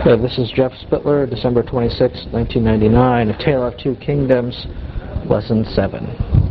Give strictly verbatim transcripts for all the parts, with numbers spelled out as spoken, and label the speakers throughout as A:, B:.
A: Okay, this is Jeff Spittler, December twenty-sixth, nineteen ninety-nine, A Tale of Two Kingdoms, Lesson seven.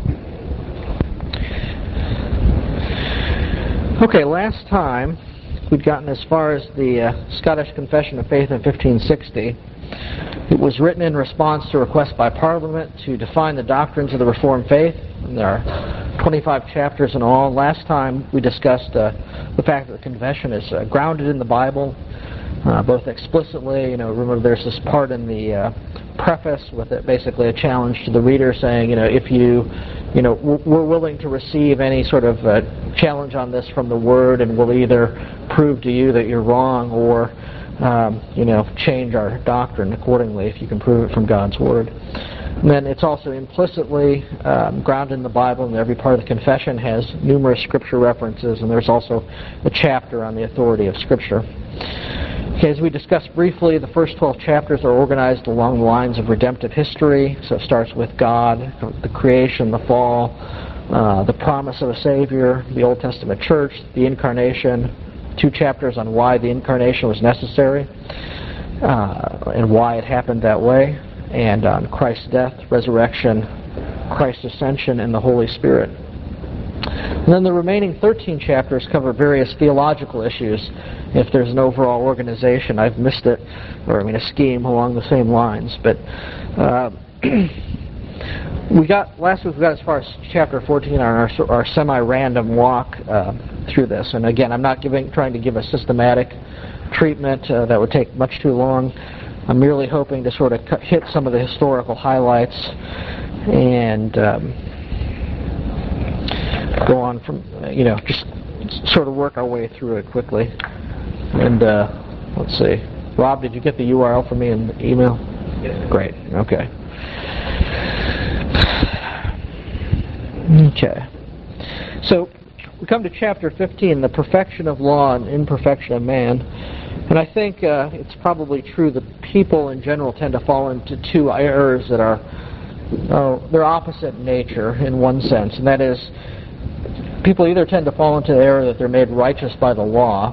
A: Okay, last time we'd gotten as far as the uh, Scottish Confession of Faith in fifteen sixty. It was written in response to a request by Parliament to define the doctrines of the Reformed faith. And there are twenty-five chapters in all. Last time we discussed uh, the fact that the confession is uh, grounded in the Bible, uh, both explicitly. You know, remember there's this part in the uh, preface with it, basically a challenge to the reader, saying, you know, if you, you know, we're willing to receive any sort of uh, challenge on this from the Word, and we'll either prove to you that you're wrong or Um, you know, change our doctrine accordingly if you can prove it from God's Word. And then it's also implicitly um, grounded in the Bible, and every part of the confession has numerous Scripture references, and there's also a chapter on the authority of Scripture. Okay, as we discussed briefly, the first twelve chapters are organized along the lines of redemptive history. So it starts with God, the creation, the fall, uh, the promise of a Savior, the Old Testament church, the incarnation, two chapters on why the incarnation was necessary uh, and why it happened that way, and on Christ's death, resurrection, Christ's ascension, and the Holy Spirit. And then the remaining thirteen chapters cover various theological issues. If there's an overall organization, I've missed it, or I mean a scheme along the same lines. But uh, we got last week we got as far as chapter fourteen on our, our semi-random walk uh, through this. And again, I'm not giving, trying to give a systematic treatment uh, that would take much too long. I'm merely hoping to sort of cut, hit some of the historical highlights and um, go on from, uh, you know, just sort of work our way through it quickly. And uh, let's see. Rob, did you get the U R L for me in the email?
B: Yes.
A: Great. Okay. Okay. So we come to chapter fifteen, the perfection of law and imperfection of man. And I think uh, it's probably true that people in general tend to fall into two errors that are uh, they're opposite in nature in one sense, and that is people either tend to fall into the error that they're made righteous by the law,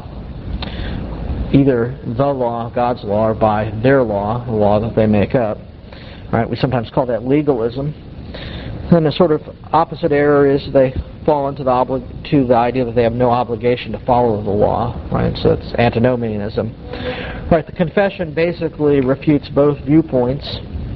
A: either the law, God's law, or by their law, the law that they make up. Right? We sometimes call that legalism. And the sort of opposite error is they fall into the obli- to the idea that they have no obligation to follow the law, right? So it's antinomianism. Right, the confession basically refutes both viewpoints.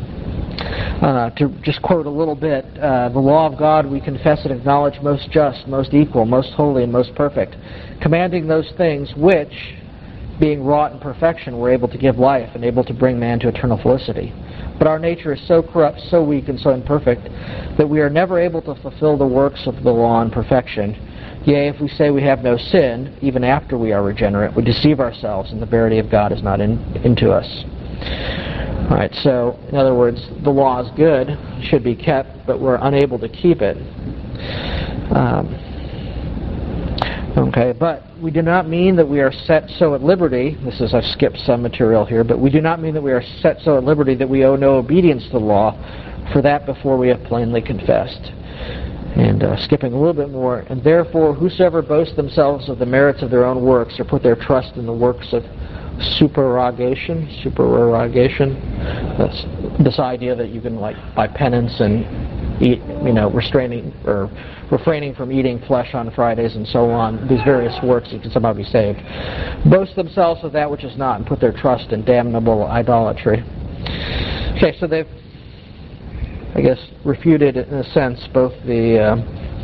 A: Uh, to just quote a little bit, uh, the law of God we confess and acknowledge most just, most equal, most holy, and most perfect, commanding those things which, being wrought in perfection, were able to give life and able to bring man to eternal felicity. But our nature is so corrupt, so weak, and so imperfect that we are never able to fulfill the works of the law in perfection. Yea, if we say we have no sin, even after we are regenerate, we deceive ourselves, and the verity of God is not in, into us. All right, so, in other words, the law is good, should be kept, but we're unable to keep it. Um, Okay, but we do not mean that we are set so at liberty, this is, I've skipped some material here, but we do not mean that we are set so at liberty that we owe no obedience to the law, for that before we have plainly confessed. And uh, skipping a little bit more, and therefore whosoever boast themselves of the merits of their own works, or put their trust in the works of supererogation, supererogation, that's this idea that you can, like, by penance and eat, you know, restraining or refraining from eating flesh on Fridays and so on, these various works, you can somehow be saved. Boast themselves of that which is not, and put their trust in damnable idolatry. Okay, so they've, I guess, refuted in a sense both the, uh,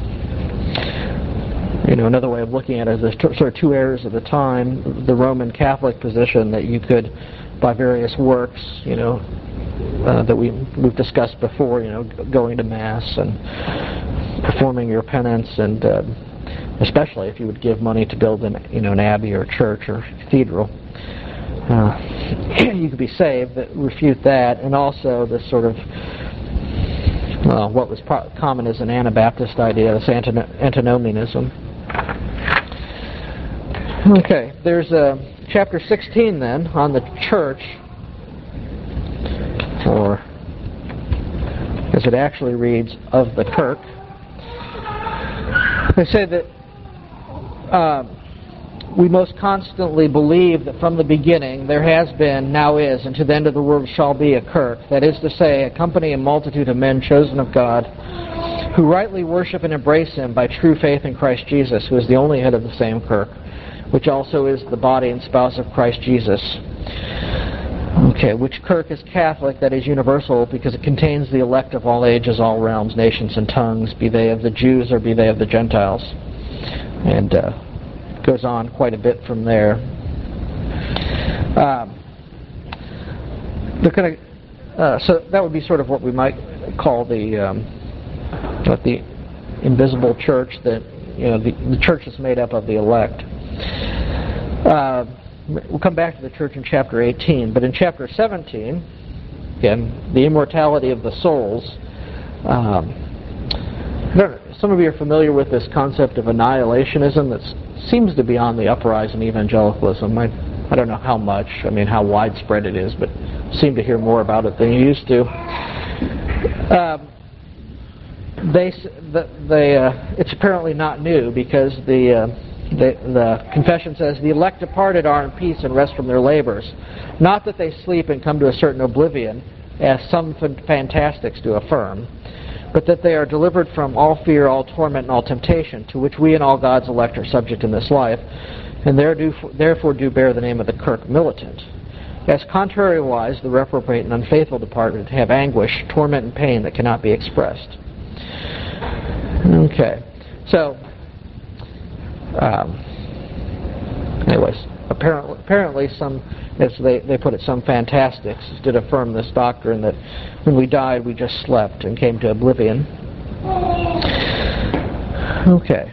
A: you know, another way of looking at it is the sort of two errors of the time, the Roman Catholic position that you could, by various works, you know, uh, that we, we've discussed before, you know, going to Mass and performing your penance, and uh, especially if you would give money to build an, you know, an abbey or a church or cathedral, uh, you could be saved. That refute that, and also this sort of well, what was pro- common as an Anabaptist idea, this antin- antinomianism. Okay, there's a chapter sixteen then on the church, or as it actually reads, of the Kirk. They say that uh, we most constantly believe that from the beginning there has been, now is, and to the end of the world shall be a kirk. That is to say, a company and multitude of men chosen of God, who rightly worship and embrace Him by true faith in Christ Jesus, who is the only head of the same kirk, which also is the body and spouse of Christ Jesus. Okay, which kirk is Catholic, that is universal, because it contains the elect of all ages, all realms, nations, and tongues, be they of the Jews or be they of the Gentiles. And uh, goes on quite a bit from there. Um, the kind of, uh, so that would be sort of what we might call the um, what the invisible church, that you know the, the church is made up of the elect. Uh, we'll come back to the church in chapter eighteen, but in chapter seventeen, again, the immortality of the souls. Um, I don't know, some of you are familiar with this concept of annihilationism that seems to be on the uprise in evangelicalism. I, I don't know how much, I mean how widespread it is, but seem to hear more about it than you used to. Um, they, the, they, uh, it's apparently not new, because the, uh, the the confession says, the elect departed are in peace and rest from their labors. Not that they sleep and come to a certain oblivion, as some fantastics do affirm, but that they are delivered from all fear, all torment, and all temptation, to which we and all God's elect are subject in this life, and therefore do bear the name of the kirk militant. As contrariwise, the reprobate and unfaithful departed have anguish, torment, and pain that cannot be expressed. Okay, so, um, anyways, apparently, apparently some, as they, they put it, some fantastics did affirm this doctrine that when we died we just slept and came to oblivion. Okay.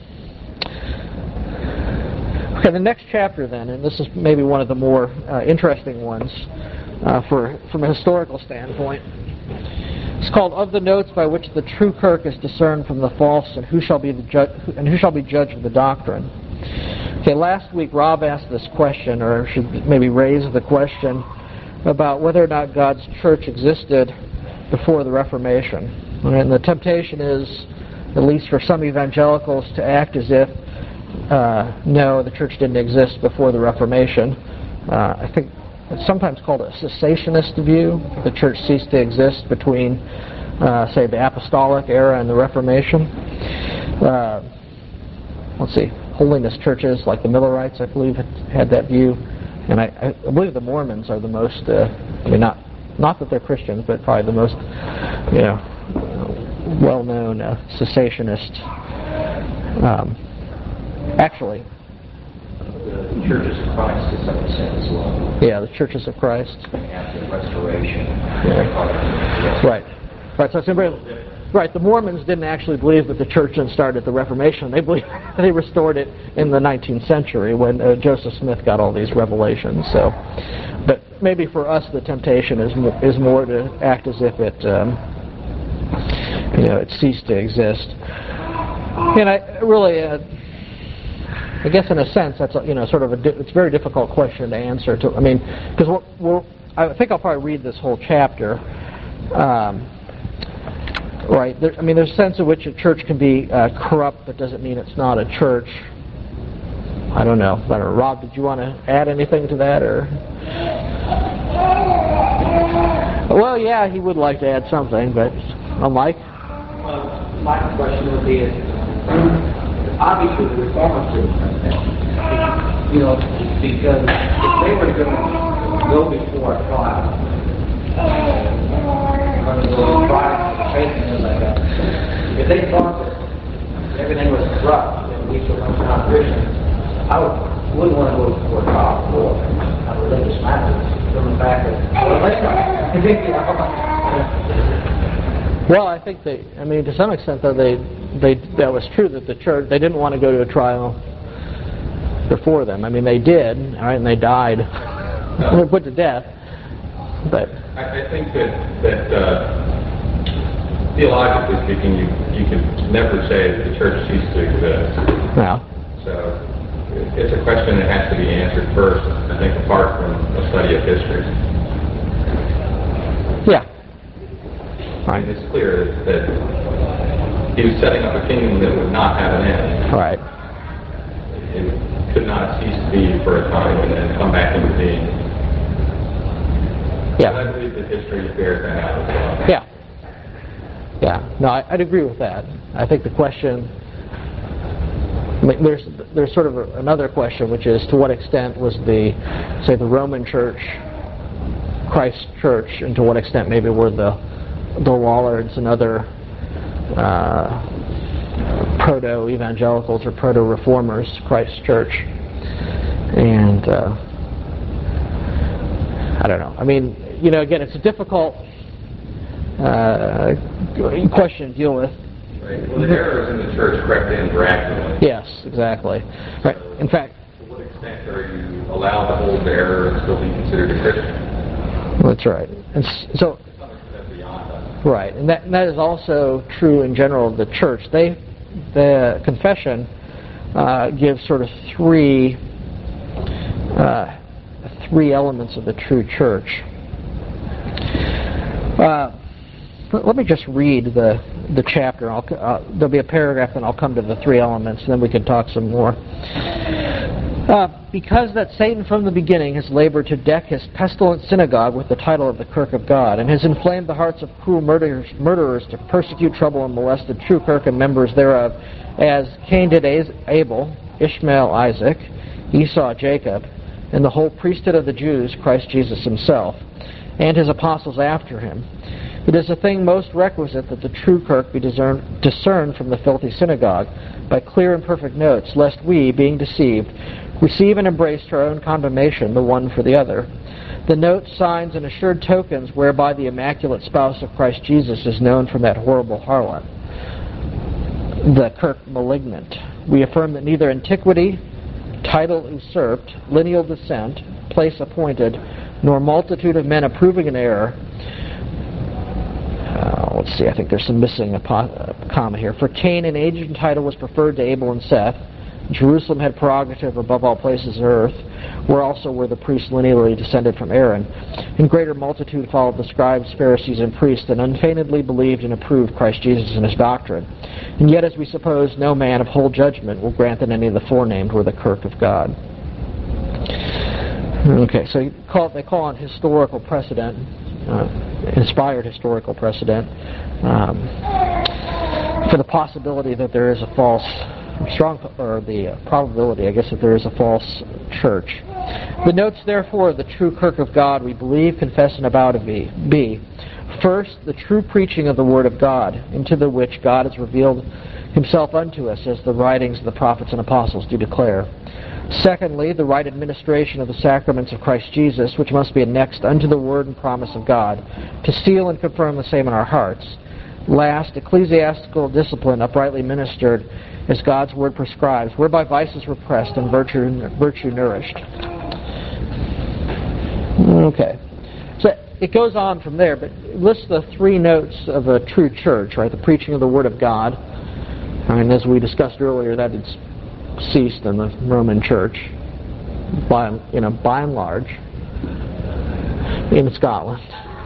A: Okay, the next chapter then, and this is maybe one of the more uh, interesting ones uh, for from a historical standpoint. It's called "Of the Notes by which the True Kirk is discerned from the False, and who shall be the ju- and who shall be judged of the doctrine." Okay, last week Rob asked this question, or should maybe raise the question, about whether or not God's church existed before the Reformation. And the temptation is, at least for some evangelicals, to act as if, uh, no, the church didn't exist before the Reformation. Uh, I think it's sometimes called a cessationist view. The church ceased to exist between, uh, say, the Apostolic era and the Reformation. Uh, let's see. Holiness churches like the Millerites, I believe, had that view, and I, I believe the Mormons are the most. Uh, I mean, not not that they're Christians, but probably the most, you know, well-known uh, cessationist. Um, actually,
B: the Churches of Christ to some extent as well.
A: Yeah, the Churches of Christ.
B: After the Restoration.
A: Yeah. Right. Right. So it's very. Right, the Mormons didn't actually believe that the church didn't start at the Reformation. They believed they restored it in the nineteenth century when uh, Joseph Smith got all these revelations. So, but maybe for us the temptation is more, is more to act as if it, um, you know, it ceased to exist. And I really, uh, I guess in a sense that's a, you know sort of a di- it's a very difficult question to answer. To I mean, because we're, we're, I think I'll probably read this whole chapter. Um, Right. There, I mean, there's a sense in which a church can be uh, corrupt, but doesn't mean it's not a church. I don't know. I don't know. Rob, did you want to add anything to that, or? Well, yeah, he would like to add something, but oh, Mike.
C: Well, my question would be: obviously, the reformers did, you know, because if they were going to go before a trial, going to go to trial. Like that. If they thought that everything was corrupt and we were not Christians, I would, wouldn't want to go before trial for a religious matters from the fact that, well, let's not.
A: Well, I think they, I mean, to some extent, though, they, they, that was true that the church, they didn't want to go to a trial before them. I mean, they did, all right, and they died. They were put to death. But
D: I, I think that, that uh, theologically speaking, you, you can never say that the church ceased to exist.
A: No.
D: So it's a question that has to be answered first, I think, apart from a study of history.
A: Yeah.
D: I mean, it's clear that he was setting up a kingdom that would not have an end.
A: Right.
D: It, could not cease to be for a time and then come back into being.
A: Yeah.
D: And I believe that history bears that out as well.
A: Yeah. Yeah. No, I, I'd agree with that. I think the question, I mean, there's there's sort of a, another question, which is to what extent was the, say, the Roman Church, Christ's Church, and to what extent maybe were the the Lollards and other uh, proto-evangelicals or proto-reformers Christ's Church. And uh, I don't know. I mean, you know, again, it's a difficult uh, question to deal with.
D: Right. Well, the errors in the church crept in miraculously.
A: Yes, exactly. Right. In fact,
D: to what extent are you allowed to hold the error and still be considered a Christian?
A: That's right. And so, right, and that and that is also true in general of the church. They, the confession uh, gives sort of three uh, three elements of the true church. Uh, let me just read the the chapter. I'll, uh, there'll be a paragraph, and I'll come to the three elements, and then we can talk some more. Uh, because that Satan from the beginning has labored to deck his pestilent synagogue with the title of the Kirk of God, and has inflamed the hearts of cruel murderers, murderers to persecute, trouble, and molest the true Kirk and members thereof, as Cain did Abel, Ishmael Isaac, Esau Jacob, and the whole priesthood of the Jews, Christ Jesus himself, and his apostles after him. It is a thing most requisite that the true Kirk be discern, discerned from the filthy synagogue by clear and perfect notes, lest we, being deceived, receive and embrace to our own condemnation the one for the other. The notes, signs, and assured tokens whereby the immaculate spouse of Christ Jesus is known from that horrible harlot, the Kirk malignant. We affirm that neither antiquity, title usurped, lineal descent, place appointed, nor multitude of men approving an error. Uh, let's see, I think there's some missing a, po- a comma here. For Cain, an age and title was preferred to Abel and Seth. Jerusalem had prerogative above all places of earth, where also were the priests lineally descended from Aaron. In greater multitude followed the scribes, Pharisees, and priests, and unfeignedly believed and approved Christ Jesus and his doctrine. And yet, as we suppose, no man of whole judgment will grant that any of the forenamed were the Kirk of God. Okay, so you call, they call on historical precedent, uh, inspired historical precedent, um, for the possibility that there is a false strong, or the uh, probability, I guess, that there is a false church. The notes, therefore, of the true Kirk of God we believe, confess, and avow to be, be, first, the true preaching of the Word of God, into the which God has revealed himself unto us, as the writings of the prophets and apostles do declare. Secondly, the right administration of the sacraments of Christ Jesus, which must be annexed unto the Word and promise of God, to seal and confirm the same in our hearts. Last, ecclesiastical discipline uprightly ministered, as God's Word prescribes, whereby vice is repressed and virtue virtue nourished. Okay. So it goes on from there, but it lists the three notes of a true church, right? The preaching of the Word of God. And as we discussed earlier, that it's ceased in the Roman Church, by, you know, by and large, in Scotland.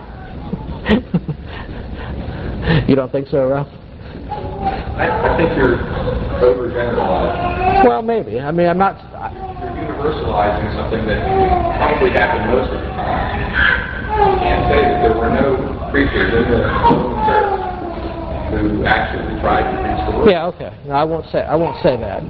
A: You don't think so, Ralph?
D: I, I think you're overgeneralizing.
A: Well, maybe. I mean, I'm not... I,
D: You're universalizing something that probably happened most of the time. You can't say that there were no preachers in the Roman Church who actually tried to preach the Word.
A: yeah, okay. No, I won't say. I won't say that.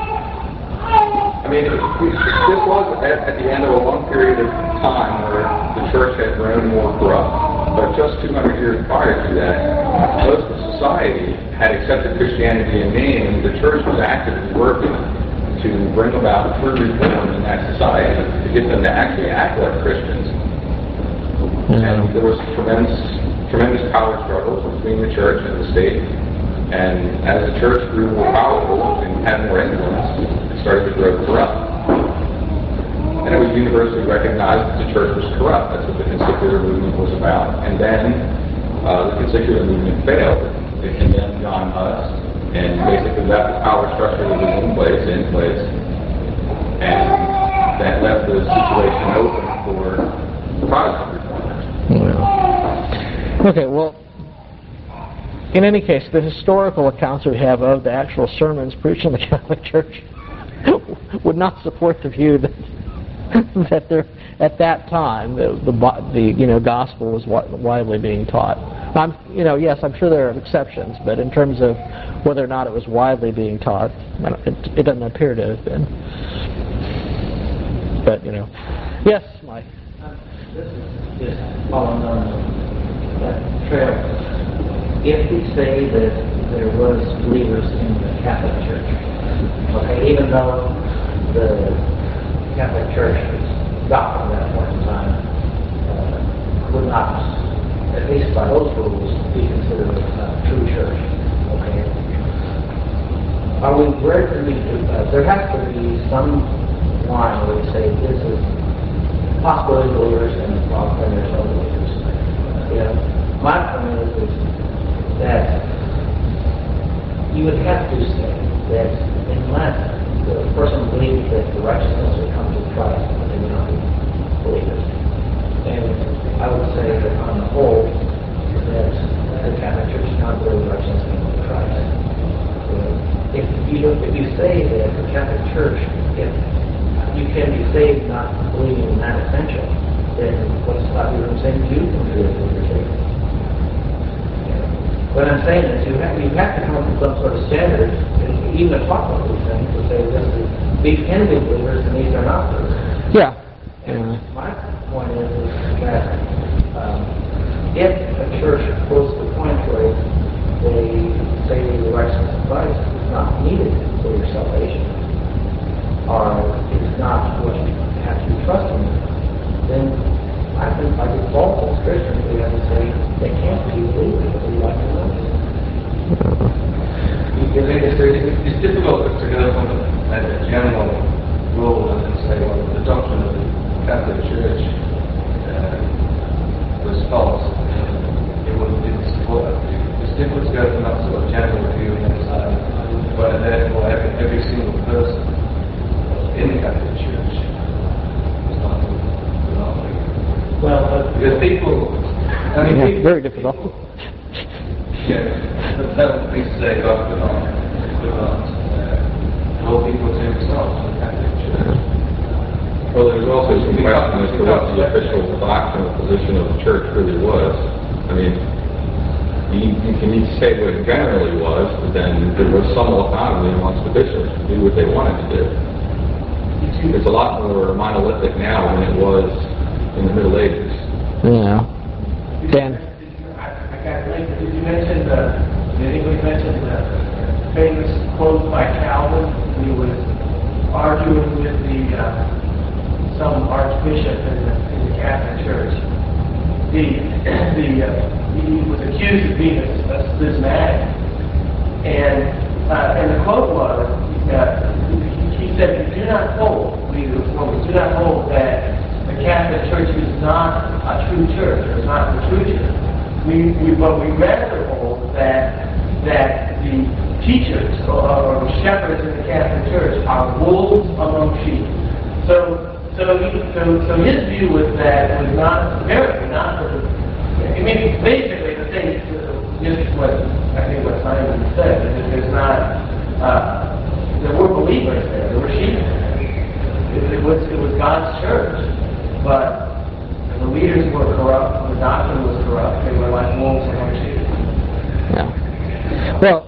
D: I mean, this was at, at the end of a long period of time where the church had grown more corrupt. But just two hundred years prior to that, most of society had accepted Christianity in name, and the church was actively working to bring about true reform in that society, to get them to actually act like Christians.
A: Yeah.
D: And there was tremendous, tremendous power struggles between the church and the state. And as the church grew more powerful and had more influence, it started to grow corrupt. And it was universally recognized that the church was corrupt. That's what the Conciliar movement was about. And then uh, the Conciliar movement failed. It condemned John Huss and basically left the power structure that was in place in place. And that left the situation open for Protestant reformers.
A: Yeah. Okay, well, in any case, the historical accounts we have of the actual sermons preached in the Catholic Church would not support the view that that there at that time the, the the you know gospel was widely being taught. I'm you know yes, I'm sure there are exceptions, but in terms of whether or not it was widely being taught, it, it doesn't appear to have been. But you know, yes, Mike.
C: Uh, this is just following on that trail. If we say that there was believers in the Catholic Church, okay, even though the Catholic Church was doctrine at that point in time, uh, would not, at least by those rules, be considered a true church. Okay. Are we where can we do that? There has to be some line where we say this is possibly believers and well, then there's no believers. Yeah. My point is, is that you would have to say that unless the person believes that the righteousness will come to Christ, they will not be believers. And I would say that on the whole, that the Catholic Church is not really righteousness came to Christ. So if you if you say that the Catholic Church, if you can be saved not believing in that essential, then what's stop you from saying you can be a believer? What I'm saying is you have, you have to come up with some sort of standard, and even to talk about these things, to say this is, these can be believers and these are not believers.
A: Yeah.
C: And yeah. My point is, is that um, if a church goes to the point where they say the righteousness of Christ is not needed for your salvation, or it's not what you have to be trusting in, then I think by default as Christians we have to say they can't be believers if we like to know.
B: It's, it's difficult to go from a, a general rule and say, well, the doctrine of the Catholic Church uh, was false. It wouldn't didn't support that view. It's difficult to go from that sort of general view and then say, but therefore every, every single person in the Catholic Church was not believers.
C: Well, uh,
B: because people, I mean,
A: yeah,
B: people,
A: very difficult.
B: Yeah, but that would be to say God could not, could not uh, hold people to himself in the Catholic Church.
D: Well, there's also some question as to what the official doctrinal position of the church really was. I mean, you, you can each say what it generally was, but then there was some autonomy amongst the bishops to do what they wanted to do. It's a lot more monolithic now than it was in the Middle Ages.
A: Yeah. Dan?
E: I got late. Did you mention the, did anybody mention the famous quote by Calvin? He was arguing with the, uh, some archbishop in the, in the Catholic Church. The, the, uh, he was accused of being a, a schismatic. And, uh, and the quote was, uh, he said, "We do not hold, we, well, we do not hold that the Catholic Church is not a true church, or is not the true church. We, we, but we rather hold that that the teachers or, or the shepherds in the Catholic Church are wolves among sheep." So, so, he, so, so his view was that it was not very not. I mean, basically the thing, just what I think what Simon said, is that there's not. Uh, there were believers there. There were sheep there. It, it was it was God's church. But the leaders were corrupt, the doctrine was corrupt, they were like wolves among sheep.
A: Yeah. Well,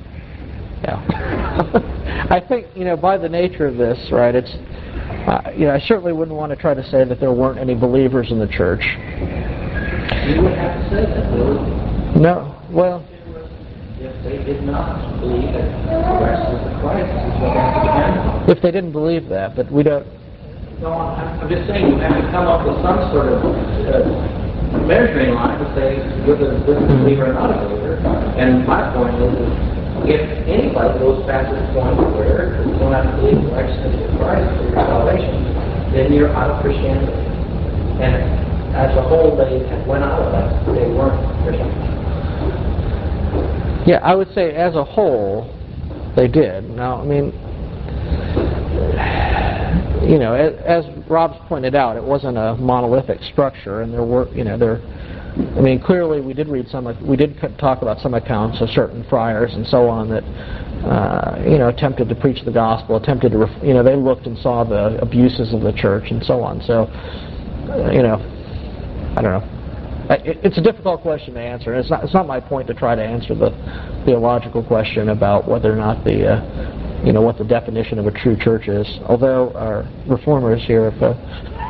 A: yeah. I think, you know, by the nature of this, right, it's, uh, you know, I certainly wouldn't want to try to say that there weren't any believers in the church.
C: You would have to say that, though.
A: No, well...
C: If they did not believe that the righteousness of Christ is what they have to depend on.
A: If they didn't believe that, but we don't...
C: No, I'm, I'm just saying you have to come up with some sort of uh, measuring line to say whether this is a believer or not a believer. And my point is, is if anybody goes past this point where you don't have to believe the righteousness of Christ for your salvation, then you're out of Christianity. And as a whole, they went out of that. They weren't Christians.
A: Yeah, I would say as a whole, they did. Now, I mean... You know, as, as Rob's pointed out, it wasn't a monolithic structure, and there were, you know, there I mean, clearly we did read some, we did talk about some accounts of certain friars and so on that, uh, you know, attempted to preach the gospel, attempted to, ref- you know, they looked and saw the abuses of the church and so on. So, uh, you know, I don't know. It, it's a difficult question to answer, and it's not, it's not my point to try to answer the theological question about whether or not the, uh, you know, what the definition of a true church is. Although our reformers here have, uh,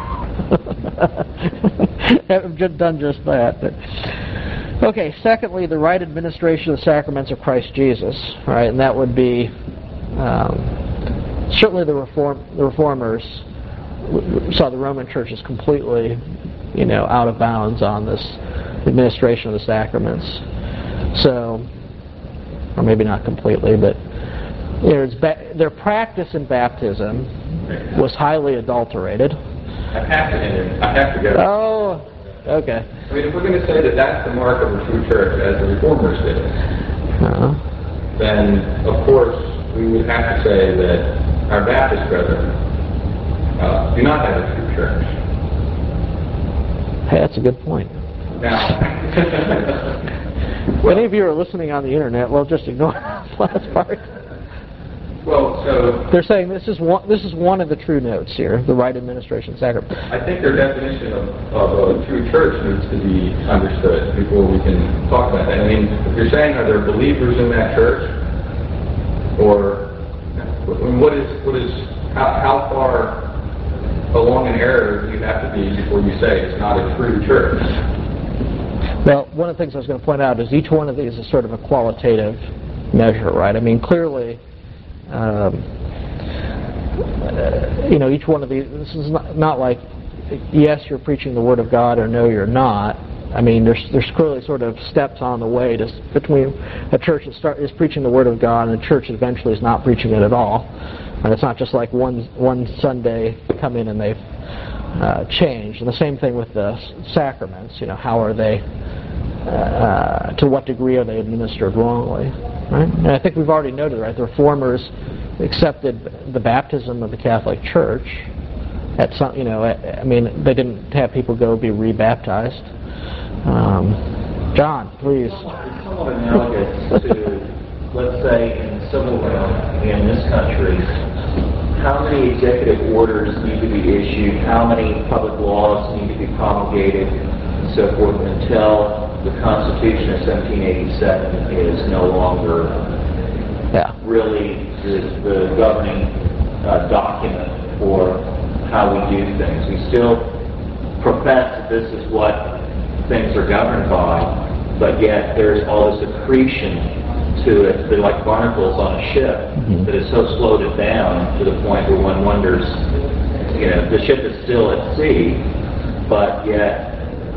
A: have just done just that. But, okay, secondly, the right administration of the sacraments of Christ Jesus. All right, and that would be um, certainly the reform the reformers saw the Roman Church as completely, you know, out of bounds on this administration of the sacraments. So, or maybe not completely, but you know, it's ba- their practice in baptism was highly adulterated.
D: I have to, I have to go.
A: Oh, okay.
D: I mean, if we're going to say that that's the mark of a true church, as the Reformers did,
A: Uh-huh.
D: then of course we would have to say that our Baptist brethren uh, do not have a true church.
A: Hey, that's a good point.
D: Now,
A: If any of you are listening on the internet, well, just ignore that last part.
D: well, so
A: They're saying this is one. This is one of the true notes here: the right administration sacrament.
D: I think their definition of, of a true church needs to be understood before we can talk about that. I mean, if you're saying are there believers in that church, or I mean, what is what is how, how far along an error do you have to be before you say it's not a true church?
A: Well, one of the things I was going to point out is each one of these is sort of a qualitative measure, right? I mean, clearly, um, uh, you know, each one of these, this is not, not like, yes, you're preaching the Word of God, or no, you're not. I mean, there's there's clearly sort of steps on the way to, between a church that start, is preaching the Word of God and a church that eventually is not preaching it at all. And it's not just like one one Sunday come in and they've uh, changed. And the same thing with the sacraments. You know, how are they? Uh, to what degree are they administered wrongly? Right? And I think we've already noted, right? The Reformers accepted the baptism of the Catholic Church. At some, you know, I mean, they didn't have people go be rebaptized. Um, John, please.
C: It's somewhat analogous to, let's say, in the civil realm in this country, how many executive orders need to be issued, how many public laws need to be promulgated, and so forth, until the Constitution of seventeen eighty-seven is no longer
A: Yeah.
C: really the, the governing uh, document for how we do things. We still profess that this is what things are governed by, but yet there's all this accretion to it. They're like barnacles on a ship
A: Mm-hmm.
C: that has so slowed it down to the point where one wonders, you know, the ship is still at sea, but yet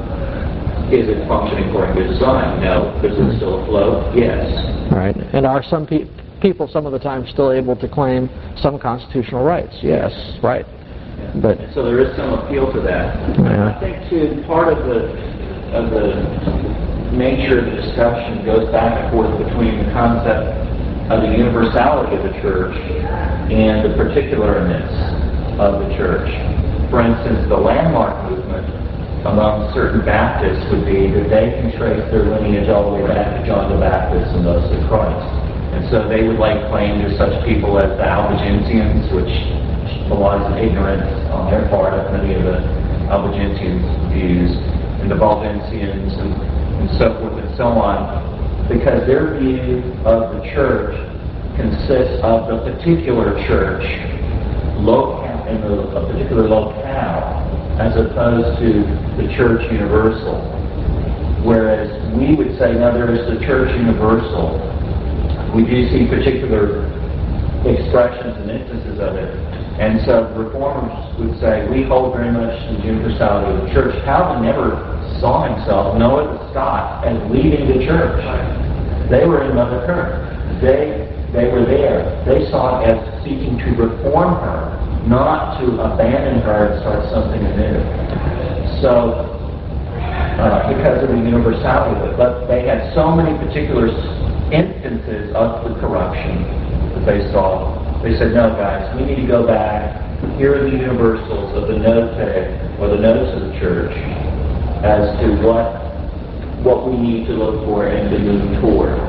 C: is it functioning according to design? No. Is it still afloat? Yes.
A: All right. And are some pe- people some of the time still able to claim some constitutional rights? Yes. Right. But
C: So there is some appeal to that.
A: Yeah.
C: I think too, part of the of the nature of the discussion goes back and forth between the concept of the universality of the church and the particularness of the church. For instance, the landmark movement among certain Baptists would be that they can trace their lineage all the way back to John the Baptist and those of Christ. And so they would lay claim to such people as the Albigensians, which belies an ignorance on their part of many of the Albigensians' views, and the Valdensians, and, and so forth and so on, because their view of the church consists of the particular church locale, in the, a particular locale, as opposed to the church universal. Whereas we would say, no, there is the church universal. We do see particular expressions and instances of it. And so reformers would say, we hold very much to the universality of the church. Calvin never saw himself, nor the Scots, as leading the church. They were in Mother Earth. They, they were there. They saw it as seeking to reform her, not to abandon her and start something anew. So, uh, because of the universality of it. But they had so many particular instances of the corruption that they saw. They said, no, guys, we need to go back. Here are the universals of the note or the notes of the church as to what what we need to look for and to move toward.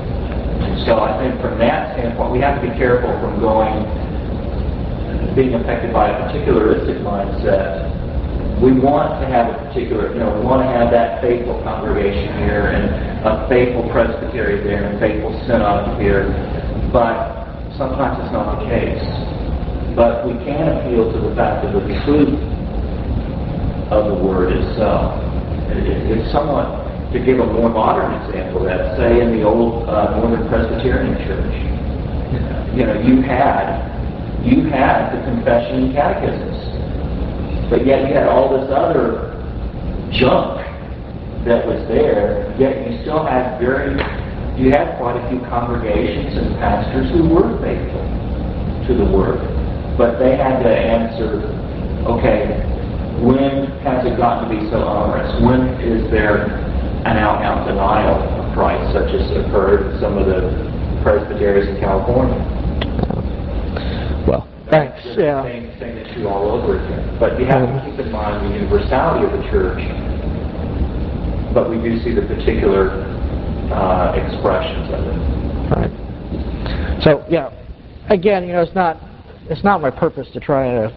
C: So I think from that standpoint, we have to be careful from going, being affected by a particularistic mindset. We want to have a particular, you know, we want to have that faithful congregation here and a faithful presbytery there and a faithful synod here, but sometimes it's not the case. But we can appeal to the fact of the truth of the Word itself. It, it, it's somewhat, to give a more modern example, that say in the old uh, Northern Presbyterian Church, you know, you had you had the confession and catechisms, but yet you had all this other junk that was there. Yet you still had very, you had quite a few congregations and pastors who were faithful to the Word, but they had to answer, okay, when has it gotten to be so onerous? When is there an out-and-out denial of Christ, such as occurred in some of the presbyteries in California?
A: Well, thanks.
C: That's the
A: Yeah.
C: same thing that's true all over again. But you have to keep in mind the universality of the church, but we do see the particular uh, expressions of it.
A: Right. So, yeah, again, you know, it's not it's not my purpose to try to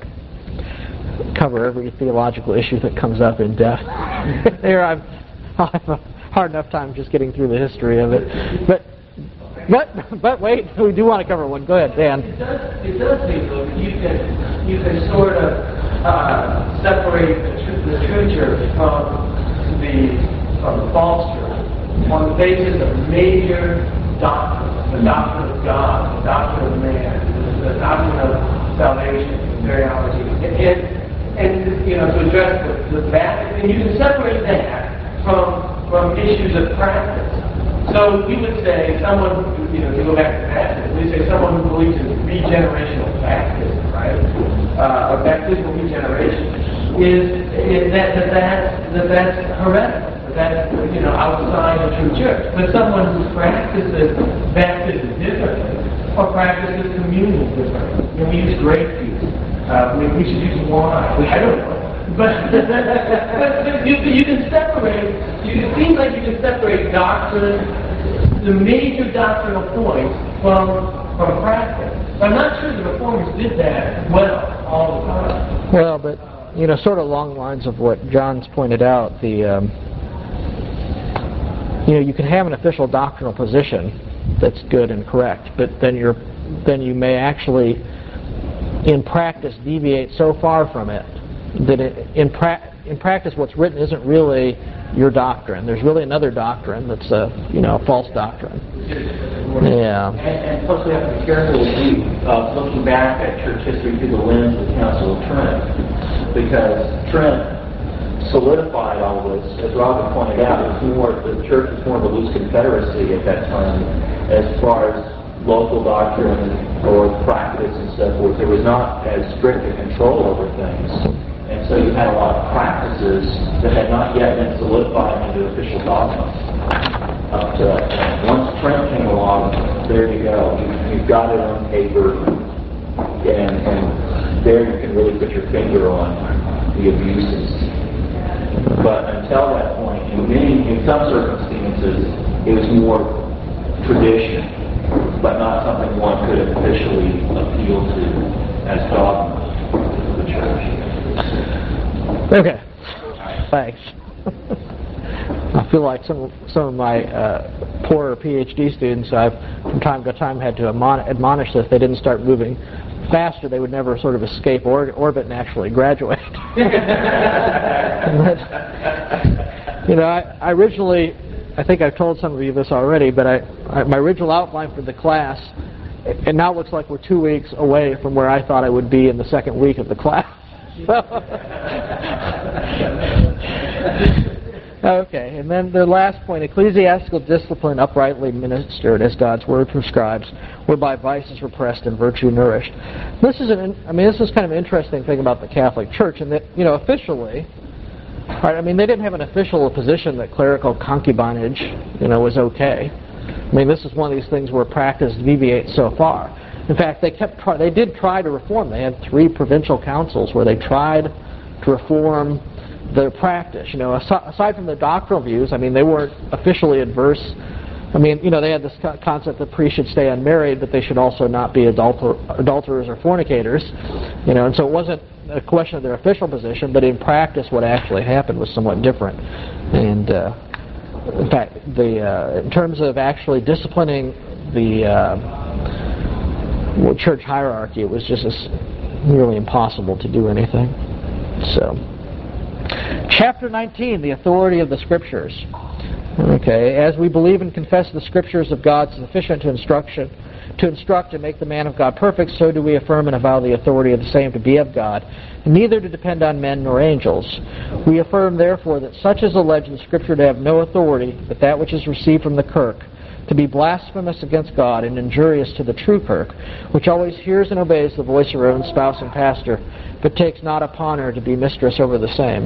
A: cover every theological issue that comes up in depth. Here, I'm, I'll have a hard enough time just getting through the history of it. But, but, but wait, we do want to cover one. Go ahead, Dan.
E: It does, it does seem though that you can, you can sort of uh, separate the true, the true church from the, from the false church on the basis of major doctrine, the doctrine of God, the doctrine of man, the doctrine of salvation, theology, and, and, and you know, to address the, the bad, and you can separate that from from issues of practice. So you would say someone, you know, to go back to baptism, we say someone who believes in regenerational baptism, right, uh, or baptismal regeneration, is, is that, that, that's, that that's heretical. That's, you know, outside the true church. But someone who practices baptism differently, or practices communion differently. You know, we use grape juice. Uh, we, we should use wine. I don't know. But, but, but you, you can separate, you, it seems like you can separate doctrine, the major doctrinal points, from, from practice. So I'm not sure the Reformers did that well all the time.
A: Well, but, you know, sort of along the lines of what John's pointed out, the... Um, You know, you can have an official doctrinal position that's good and correct, but then you're, then you may actually, in practice, deviate so far from it that it, in, pra- in practice, what's written isn't really your doctrine. There's really another doctrine that's a, you know, false doctrine. Yeah.
C: And, and plus, we have to be careful with you, uh, looking back at church history through the lens of the Council of Trent, because Trent solidified all this. As Robin pointed out, it was more, the church was more of a loose confederacy at that time as far as local doctrine or practice and so forth. There was not as strict a control over things. And so you had a lot of practices that had not yet been solidified into official dogma. Up to that point. Once Trent came along, there you go. You, you've got it on paper, and, and there you can really put your finger on the abuses. But until that point, in many, in some circumstances, it was more tradition, but not something one could officially appeal to as dogma of the church.
A: Okay. Thanks. I feel like some some of my uh, poorer PhD students, I've from time to time had to admon- admonish that if they didn't start moving faster, they would never sort of escape or- orbit and actually graduate. But, you know, I, I originally, I think I've told some of you this already, but I, I my original outline for the class, it, it now looks like we're two weeks away from where I thought I would be in the second week of the class. Okay, and then the last point, ecclesiastical discipline uprightly ministered as God's word prescribes, whereby vice is repressed and virtue nourished. This is an, I mean, this is kind of an interesting thing about the Catholic Church, in that, you know, officially, right, I mean, they didn't have an official position that clerical concubinage, you know, was okay. I mean, this is one of these things where practice deviates so far. In fact, they kept try, they did try to reform. They had three provincial councils where they tried to reform their practice. You know, aside, aside from their doctrinal views, I mean, they weren't officially adverse. I mean, you know, they had this co- concept that priests should stay unmarried, but they should also not be adulter- adulterers or fornicators. You know, and so it wasn't a question of their official position, but in practice, what actually happened was somewhat different. And uh, in fact, the uh, in terms of actually disciplining the uh, well, church hierarchy, it was just as nearly impossible to do anything. So, chapter nineteen, the authority of the Scriptures. Okay, as we believe and confess the Scriptures of God sufficient to instruction, to instruct and make the man of God perfect, so do we affirm and avow the authority of the same to be of God, neither to depend on men nor angels. We affirm, therefore, that such as allege in Scripture to have no authority, but that which is received from the kirk, to be blasphemous against God and injurious to the true kirk, which always hears and obeys the voice of her own spouse and pastor, but takes not upon her to be mistress over the same.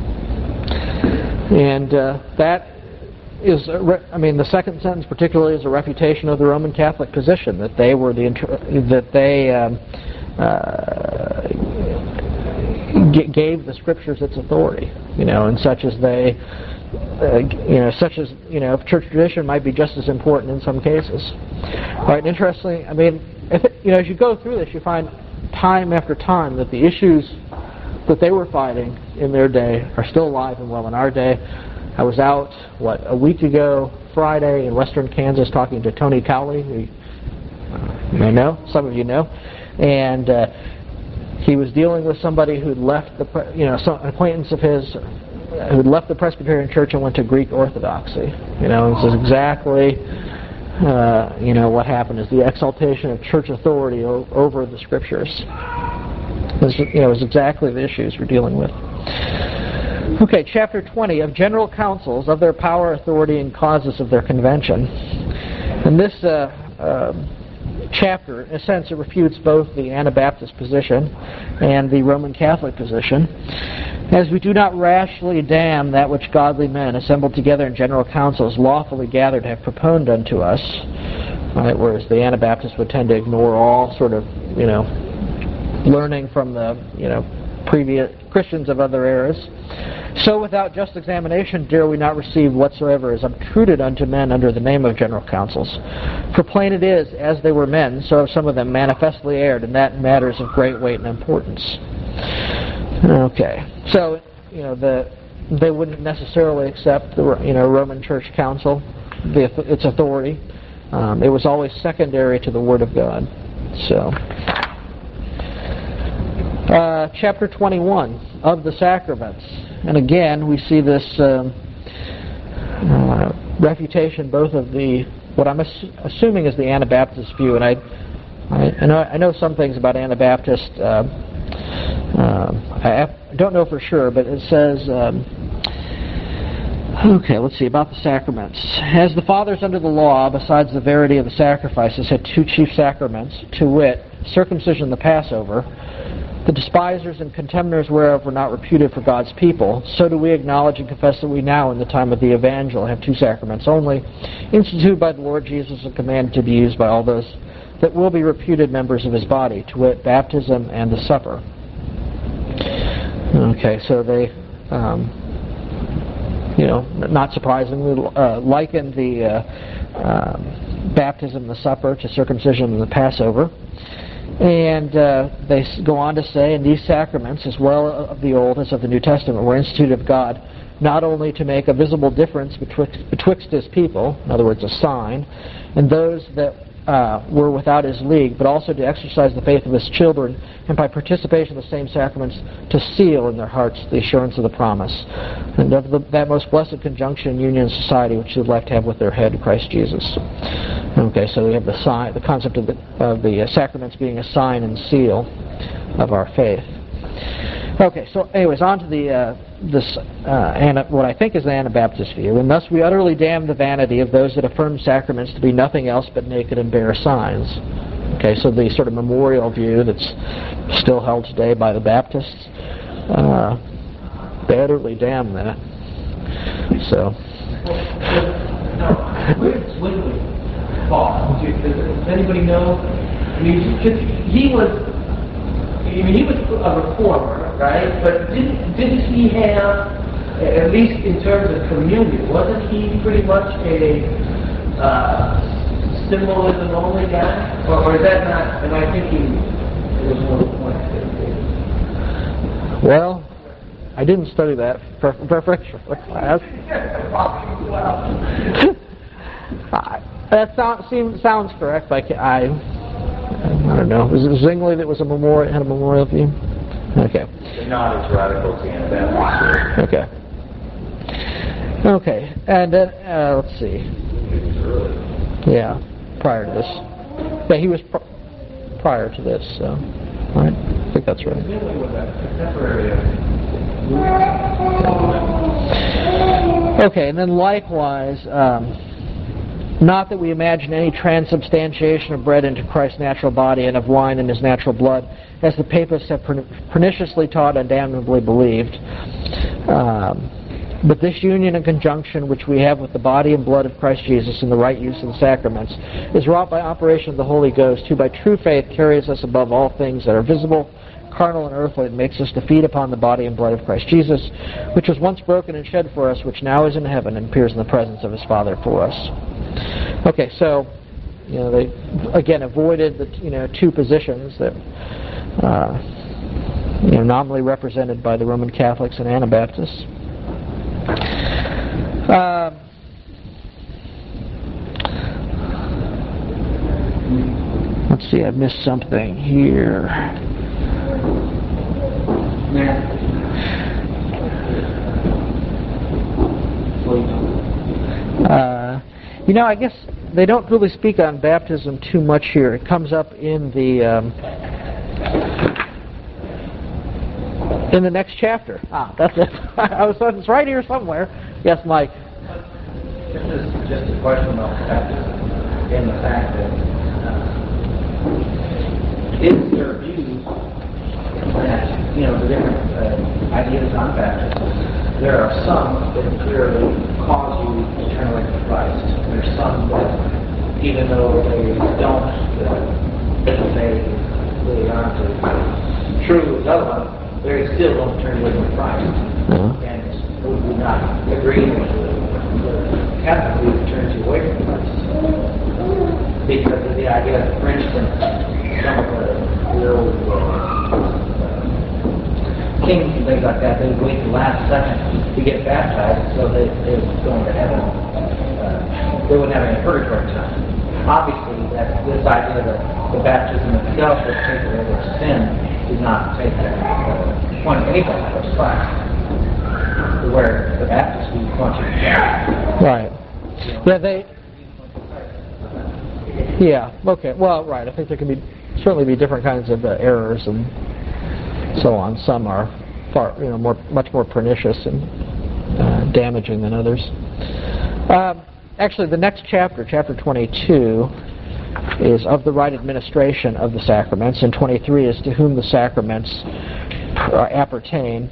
A: And uh, that is, a re- I mean, the second sentence particularly is a refutation of the Roman Catholic position that they were the inter- that they um, uh, g- gave the Scriptures its authority, you know, and such as they, uh, you know, such as you know, church tradition might be just as important in some cases. Right? And interestingly, I mean, if it, you know, as you go through this, you find time after time that the issues that they were fighting in their day are still alive and well in our day. I was out, what, a week ago, Friday, in western Kansas, talking to Tony Cowley, who you may know, some of you know, and uh, he was dealing with somebody who'd left the, pre- you know, some an acquaintance of his who'd left the Presbyterian Church and went to Greek Orthodoxy. You know, this is exactly, uh, you know, what happened is the exaltation of church authority o- over the Scriptures. This, you know, is exactly the issues we're dealing with. Okay, chapter twenty, of general councils, of their power, authority, and causes of their convention. And this uh, uh, chapter, in a sense, it refutes both the Anabaptist position and the Roman Catholic position, as we do not rashly damn that which godly men, assembled together in general councils, lawfully gathered, have proponed unto us. Right, whereas the Anabaptists would tend to ignore all sort of, you know, learning from the, you know, previous Christians of other eras. So without just examination dare we not receive whatsoever is obtruded unto men under the name of general councils. For plain it is, as they were men, so have some of them manifestly erred, and that in matters of great weight and importance. Okay, so you know the they wouldn't necessarily accept the you know Roman Church Council, the, its authority. Um, it was always secondary to the Word of God. So. Uh, chapter twenty-one, of the sacraments. And again, we see this um, uh, refutation both of the, what I'm ass- assuming is the Anabaptist view, and I, I, I, know, I know some things about Anabaptist, uh, uh, I don't know for sure, but it says, um, okay, let's see, about the sacraments. As the fathers under the law, besides the verity of the sacrifices, had two chief sacraments, to wit, circumcision and the Passover, the despisers and contemners whereof were not reputed for God's people, so do we acknowledge and confess that we now, in the time of the Evangel, have two sacraments only, instituted by the Lord Jesus and commanded to be used by all those that will be reputed members of His body, to wit, baptism and the supper. Okay, so they, um, you know, not surprisingly, uh, liken the uh, uh, baptism and the supper to circumcision and the Passover. And uh, they go on to say, and these sacraments, as well of the Old as of the New Testament, were instituted of God, not only to make a visible difference betwixt, betwixt His people, in other words, a sign, and those that uh, were without His league, but also to exercise the faith of His children, and by participation in the same sacraments, to seal in their hearts the assurance of the promise, and of the, that most blessed conjunction, union, and society which they'd like to have with their head, Christ Jesus. Okay, so we have the sign, the concept of the, of the uh, sacraments being a sign and seal of our faith. Okay, so anyways, on to the uh, this uh, Ana, what I think is the Anabaptist view, and thus we utterly damn the vanity of those that affirm sacraments to be nothing else but naked and bare signs. Okay, so the sort of memorial view that's still held today by the Baptists, uh, they utterly damn that. So.
E: Now, where does Zwingli fall? Does anybody know? I mean, because he was, I mean, he was a reformer. right? But didn't, didn't he have, at least in terms of communion, wasn't he pretty much a uh, symbolism only guy? Or, or is that not, am I thinking it was more the point?
A: Well, I didn't study that for preparation for class. That sound, seems, sounds correct. Like I, I don't know. Was it Zwingli that was a memorial, had a memorial view? Okay.
C: They're not as radical as the Anabaptists.
A: Okay. Okay, and then uh, let's see. Yeah, prior to this. Yeah, he was pr- prior to this. So, right? I think that's right.
E: Zwingli was a contemporary of
A: Okay, and then likewise, um, not that we imagine any transubstantiation of bread into Christ's natural body and of wine in his natural blood, as the papists have perniciously taught and damnably believed. Um, but this union and conjunction which we have with the body and blood of Christ Jesus in the right use of the sacraments is wrought by operation of the Holy Ghost, who by true faith carries us above all things that are visible, carnal and earthly, and makes us to feed upon the body and blood of Christ Jesus, which was once broken and shed for us, which now is in heaven and appears in the presence of his Father for us. Okay, so you know they again avoided the you know two positions that uh, you know nominally represented by the Roman Catholics and Anabaptists. Uh, let's see, I missed something here. Uh, you know, I guess they don't really speak on baptism too much here. It comes up in the um, in the next chapter. Ah, that's it. I was it's right here somewhere. Yes, Mike.
C: This is just a question about baptism and the fact that uh, is there views that, you know, the different uh, ideas on baptism, there are some that clearly cause you to turn away from Christ. There's some that, even though they don't, uh, they really aren't as true as other ones, they still don't turn away from Christ.
A: Uh-huh.
C: And we do not agree with the, the Catholic view that turns you away from Christ. Because of the idea that, for instance, some of the, the old uh, kings and things like that, they would wait the last second to get baptized so they, they would go into heaven. Uh, they wouldn't have any purgatory time. Obviously, that this idea that the baptism itself would take away their sin did not take that uh, point anybody towards Christ. Where the Baptists we want you to go.
A: Right. Yeah, they. Yeah. Okay. Well, right. I think there can be certainly be different kinds of uh, errors and so on. Some are far, you know, more much more pernicious and uh, damaging than others. Um, actually, the next chapter, chapter twenty-two, is of the right administration of the sacraments, and twenty-three is to whom the sacraments uh, appertain.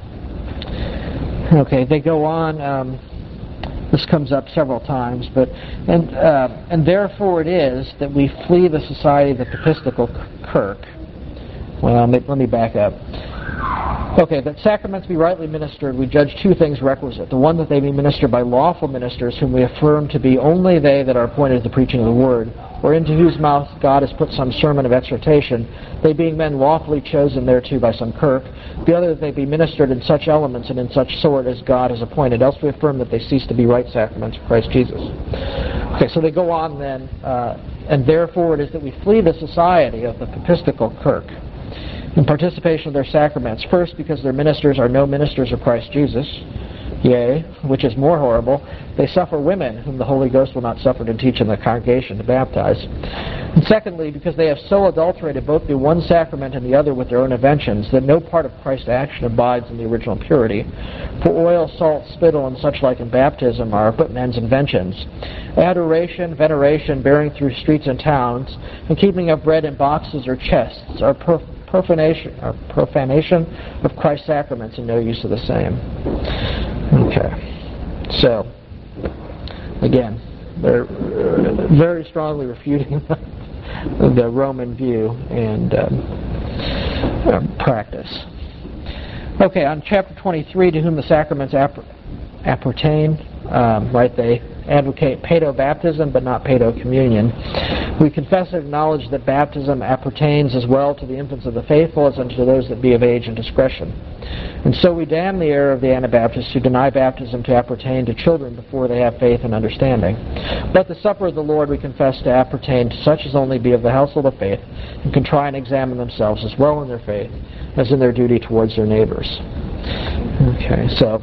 A: Okay, they go on. Um, this comes up several times, but and uh, and therefore it is that we flee the society of the Papistical Kirk. Well, let me back up. Okay, that sacraments be rightly ministered, we judge two things requisite. The one, that they be ministered by lawful ministers, whom we affirm to be only they that are appointed to the preaching of the word, or into whose mouth God has put some sermon of exhortation, they being men lawfully chosen thereto by some kirk. The other, that they be ministered in such elements and in such sort as God has appointed. Else we affirm that they cease to be right sacraments of Christ Jesus. Okay, so they go on then, uh, and therefore it is that we flee the society of the Papistical Kirk in participation of their sacraments. First, because their ministers are no ministers of Christ Jesus. Yea, which is more horrible, they suffer women whom the Holy Ghost will not suffer to teach in the congregation to baptize. And secondly, because they have so adulterated both the one sacrament and the other with their own inventions, that no part of Christ's action abides in the original purity. For oil, salt, spittle, and such like in baptism are but men's inventions. Adoration, veneration, bearing through streets and towns, and keeping of bread in boxes or chests are prof- profanation, or profanation of Christ's sacraments, and no use of the same. Okay, so again, they're uh, very strongly refuting the Roman view and um, uh, practice. Okay, on chapter twenty-three, to whom the sacraments app- appertain, um, right, they advocate paedo-baptism but not paedo-communion. We confess and acknowledge that baptism appertains as well to the infants of the faithful as unto those that be of age and discretion. And so we damn the error of the Anabaptists who deny baptism to appertain to children before they have faith and understanding. But the supper of the Lord we confess to appertain to such as only be of the household of faith and can try and examine themselves as well in their faith as in their duty towards their neighbors. Okay, so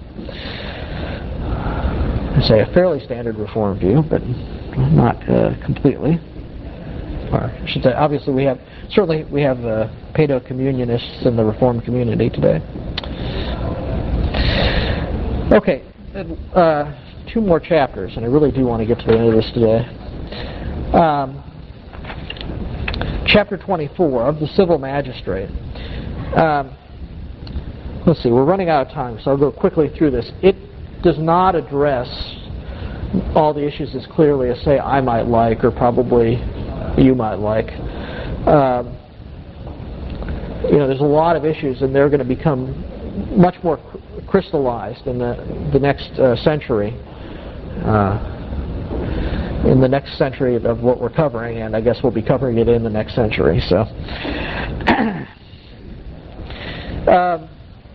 A: I say a fairly standard Reformed view, but not uh, completely. Or I should say, obviously we have, certainly we have uh, paedo-communionists in the Reformed community today. Okay, uh, two more chapters, and I really do want to get to the end of this today. Um, chapter twenty-four of the Civil Magistrate. Um, let's see, we're running out of time, so I'll go quickly through this. It does not address all the issues as clearly as, say, I might like, or probably you might like. Um, you know, there's a lot of issues, and they're going to become much more cr- crystallized in the the next uh, century. Uh, in the next century of what we're covering, and I guess we'll be covering it in the next century. So, um,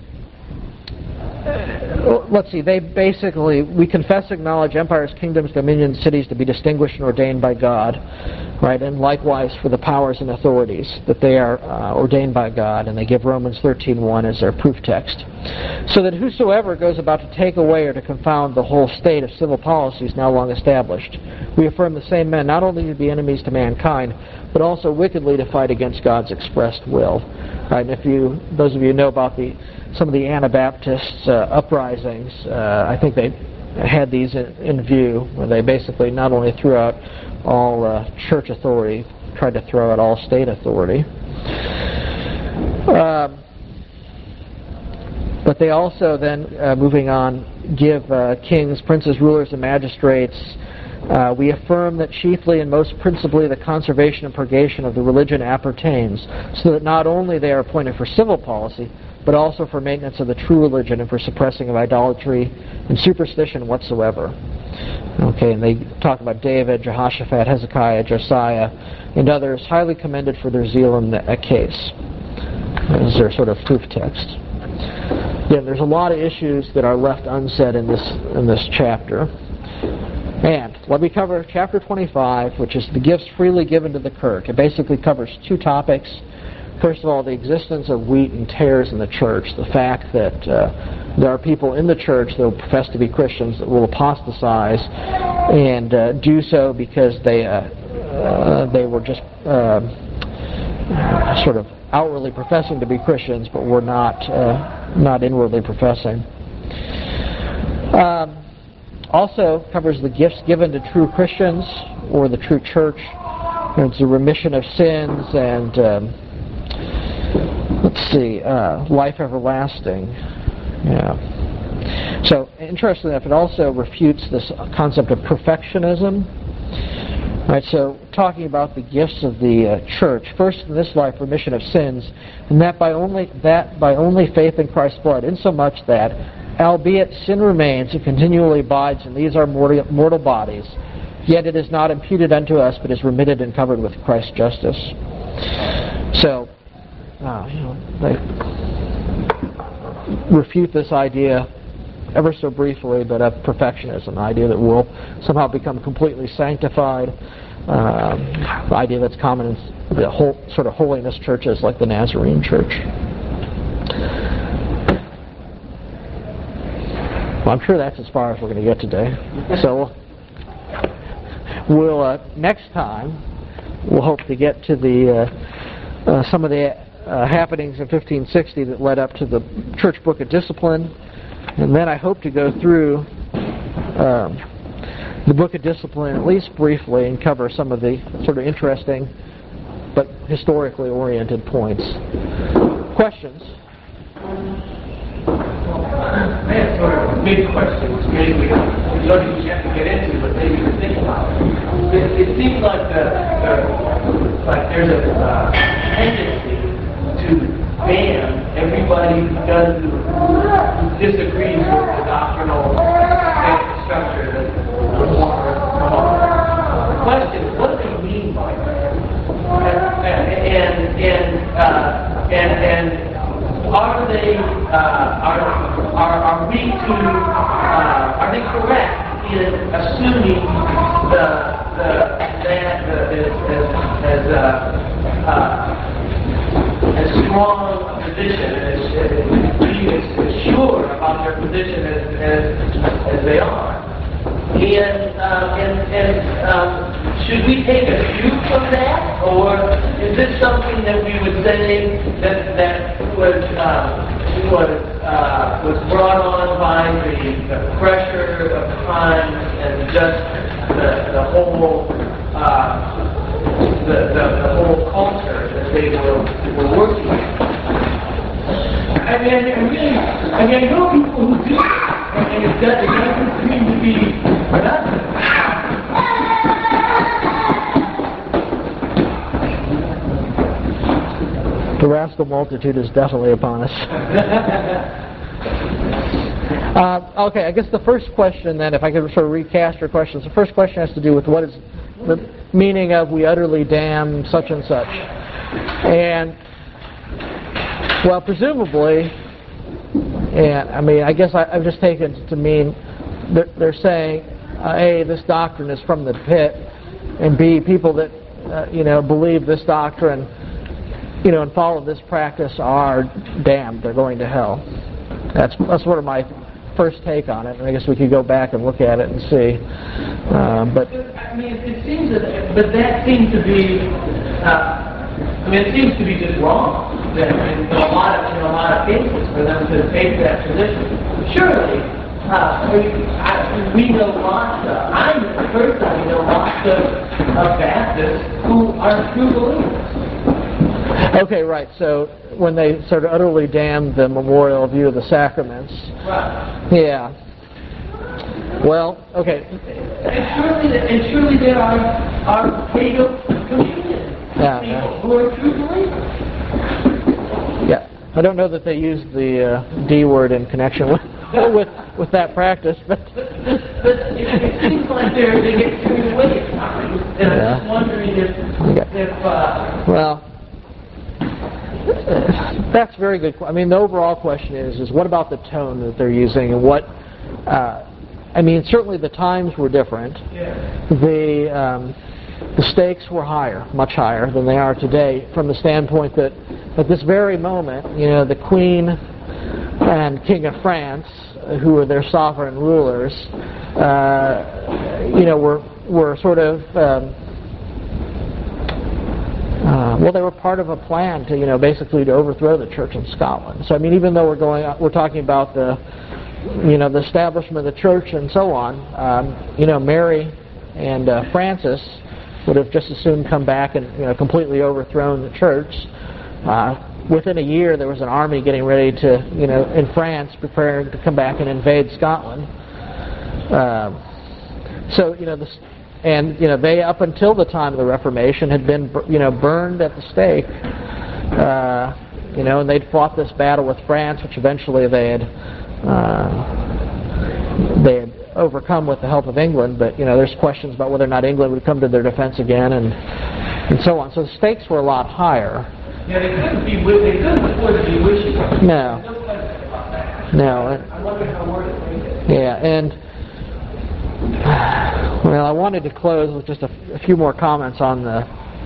A: let's see. They basically, we confess, acknowledge empires, kingdoms, dominions, cities to be distinguished and ordained by God, right? And likewise for the powers and authorities that they are uh, ordained by God, and they give Romans thirteen one as their proof text. So that whosoever goes about to take away or to confound the whole state of civil policies now long established, we affirm the same men not only to be enemies to mankind, but also wickedly to fight against God's expressed will. Right? And if you, those of you who know about the some of the Anabaptists uh, uprisings, uh, I think they had these in, in view, where they basically not only threw out all uh, church authority, tried to throw out all state authority. Uh, but they also then, uh, moving on, give uh, kings, princes, rulers, and magistrates, uh, we affirm that chiefly and most principally the conservation and purgation of the religion appertains, so that not only they are appointed for civil policy, but also for maintenance of the true religion and for suppressing of idolatry and superstition whatsoever. Okay, and they talk about David, Jehoshaphat, Hezekiah, Josiah, and others highly commended for their zeal in that case. This is their sort of proof text. Again, there's a lot of issues that are left unsaid in this in this chapter. And let me cover chapter twenty-five, which is the gifts freely given to the kirk. It basically covers two topics. First of all, the existence of wheat and tares in the church, the fact that uh, there are people in the church that will profess to be Christians that will apostatize and uh, do so because they uh, uh, they were just uh, sort of outwardly professing to be Christians, but were not uh, not inwardly professing. Um, also covers the gifts given to true Christians or the true church. It's the remission of sins and um, let's see, uh, life everlasting. Yeah. So, interestingly enough, it also refutes this concept of perfectionism. Right, so, talking about the gifts of the uh, church, first in this life, remission of sins, and that by only that by only faith in Christ's blood, insomuch that, albeit sin remains and continually abides in these our mortal, mortal bodies, yet it is not imputed unto us, but is remitted and covered with Christ's justice. So, uh, you know, they refute this idea ever so briefly, but of perfectionism, the idea that we'll somehow become completely sanctified, um, the idea that's common in the whole sort of holiness churches like the Nazarene Church. Well, I'm sure that's as far as we're going to get today. So we'll uh, next time we'll hope to get to the uh, uh, some of the uh, happenings in fifteen sixty that led up to the Church Book of Discipline. And then I hope to go through um, the Book of Discipline, at least briefly, and cover some of the sort of interesting but historically oriented points. Questions?
E: I have sort of a big question, which maybe we don't even have to get into, but maybe you think about it. It, it seems like, the, the, like there's a uh, tendency to ban everybody who does who disagrees with the doctrinal structure that the reformers come up with. The question is, what do they mean by that? And and uh, and and are they uh, are are are we to uh, are they correct in assuming the the that uh, as as as uh, uh, as strong a position as, as being as sure about their position as as, as they are? And, uh, and, and um, should we take a cue from that, or is this something that we would say that that was uh, was uh, was brought on by the, the pressure of times and just the, the whole uh, the, the, the whole culture that they were were working in? I mean, I really, I mean, I know people who do it, and it doesn't, it doesn't seem to be nothing.
A: The rascal multitude is definitely upon us. uh, okay, I guess the first question then, if I could sort of recast your questions, the first question has to do with what is the meaning of we utterly damn such and such. And well, presumably, and I mean, I guess I, I've just taken it to mean that they're saying, uh, A, this doctrine is from the pit, and B, people that, uh, you know, believe this doctrine, you know, and follow this practice are damned. They're going to hell. That's, that's sort of my first take on it, and I guess we could go back and look at it and see. Uh, but
E: I mean, it seems that, but that seems to be, uh, I mean, it seems to be just wrong. That in a lot of in a lot of cases for them to take that position. Surely, uh, we, I, we know lots of, I personally know lots of, of Baptists who are true believers.
A: Okay, right. So when they sort of utterly damn the memorial view of the sacraments.
E: Right.
A: Yeah. Well, okay.
E: And surely, and surely there are are pagan communion
A: Yeah,
E: people
A: yeah.
E: who are true believers.
A: Yeah, I don't know that they use the uh, D word in connection with with, with that practice, but
E: But it, it seems like they're they get carried away at times, and I'm
A: Yeah.
E: just wondering if
A: Okay.
E: if uh,
A: well, that's a very good. I mean, the overall question is is what about the tone that they're using, and what? Uh, I mean, certainly the times were different.
E: yeah.
A: The um, the stakes were higher, much higher than they are today, from the standpoint that at this very moment, you know, the Queen and King of France, who were their sovereign rulers, uh, you know, were were sort of um, uh, well, they were part of a plan to, you know, basically to overthrow the Church in Scotland. So, I mean, even though we're going, we're talking about the, you know, the establishment of the Church and so on, um, you know, Mary and uh, Francis would have just as soon come back and, you know, completely overthrown the Church. Uh, within a year, there was an army getting ready to, you know, in France, preparing to come back and invade Scotland. Um, so, you know, this, and you know, they up until the time of the Reformation had been, you know, burned at the stake. Uh, you know, and they'd fought this battle with France, which eventually they had uh, they had overcome with the help of England. But you know, there's questions about whether or not England would come to their defense again, and and so on. So the stakes were a lot higher.
E: Yeah, they couldn't be. They couldn't afford to be wishy-washy.
A: No.
E: No question about that.
A: No. It,
E: I wonder how worth it.
A: Yeah, and well, I wanted to close with just a, a few more comments on the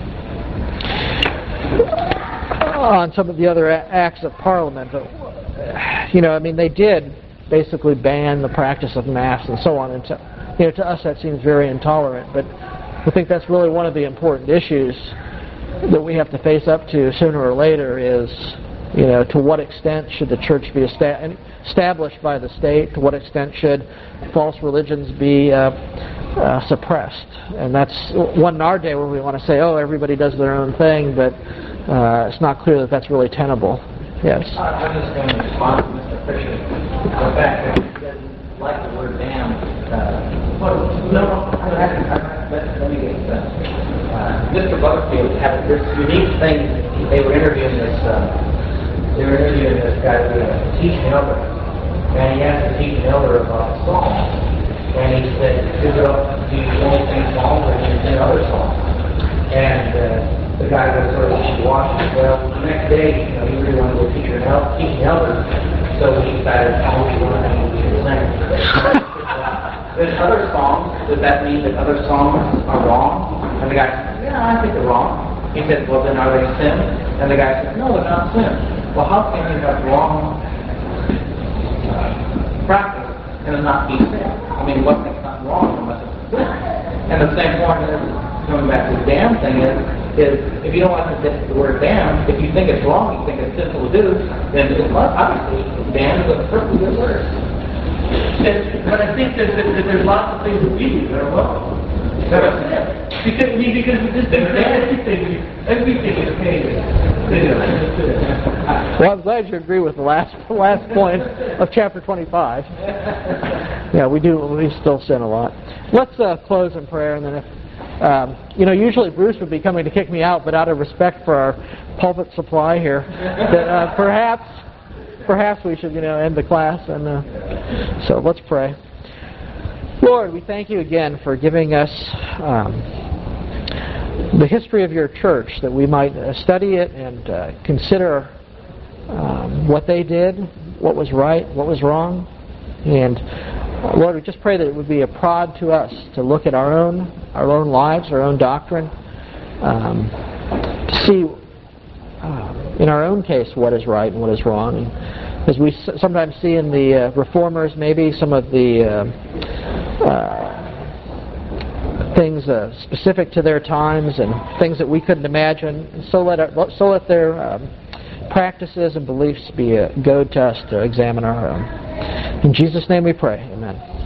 A: on some of the other a- acts of Parliament. But you know, I mean, they did basically ban the practice of Mass and so on. And to, you know, to us that seems very intolerant. But I think that's really one of the important issues that we have to face up to sooner or later. Is, you know, to what extent should the Church be esta- established by the state? To what extent should false religions be uh, uh, suppressed? And that's one in our day where we want to say, oh, everybody does their own thing, but uh, it's not clear that that's really tenable. Yes?
C: I'm just going to respond to Mister Fisher. The fact that he doesn't like the word damn. Uh, well, no, I haven't. Let, let me get uh, uh, Mister Butterfield had this unique thing. They were interviewing this uh, got to be a teaching elder. And he asked the teaching elder about Psalms. And he said, do you only sing Psalms or do you sing other songs? And uh, the guy was sort of wishy-washy. Well, the next day, you know, he really wanted to go teach an el- teaching elder. So he decided, oh, he wanted to be a singer. There's other songs. Does that mean that other songs are wrong? And the guy said, yeah, I think they're wrong. He said, well, then are they sin? And the guy said, no, they're not sin. Well, how can you have wrong uh, practice and it not be sin? I mean, what makes not wrong unless it's sin? And the same point is, coming back to the damn thing is, is if you don't like the, the word damn, if you think it's wrong, you think it's sinful to do, then it must, obviously, damn is a perfectly good word.
E: And, but I think that, that, that there's lots of things that we do that are wrong. Because, I mean, because this thing, everything, everything is paid.
A: Well, I'm glad you agree with the last last point of chapter twenty-five. Yeah, we do. We still sin a lot. Let's uh, close in prayer, and then if um, you know, usually Bruce would be coming to kick me out, but out of respect for our pulpit supply here, that uh, perhaps perhaps we should you know end the class, and uh, so let's pray. Lord, we thank you again for giving us um, the history of your church, that we might uh, study it and uh, consider um, what they did, what was right, what was wrong. And uh, Lord, we just pray that it would be a prod to us to look at our own our own lives, our own doctrine, um, to see uh, in our own case what is right and what is wrong. And as we s- sometimes see in the uh, reformers, maybe some of the uh, Uh, things uh, specific to their times and things that we couldn't imagine. So let our, so let their um, practices and beliefs be a goad to us to examine our own. In Jesus' name we pray. Amen.